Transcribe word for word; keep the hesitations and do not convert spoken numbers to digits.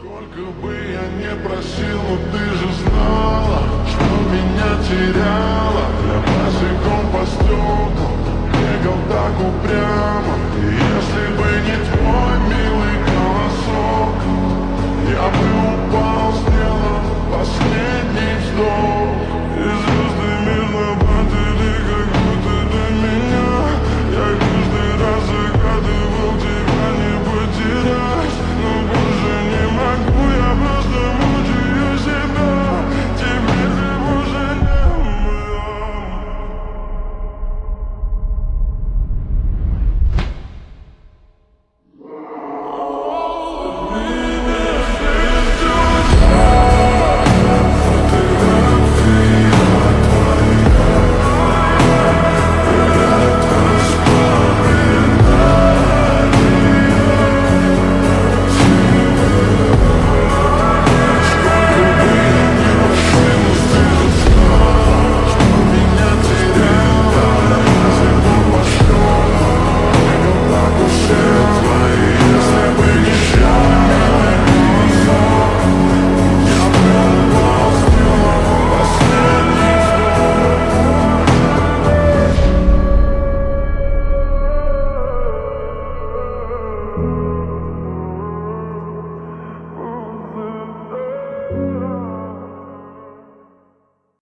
Сколько бы я не просил, но ты же знала, что меня теряла. Я босиком по стеклам бегал так упрямо.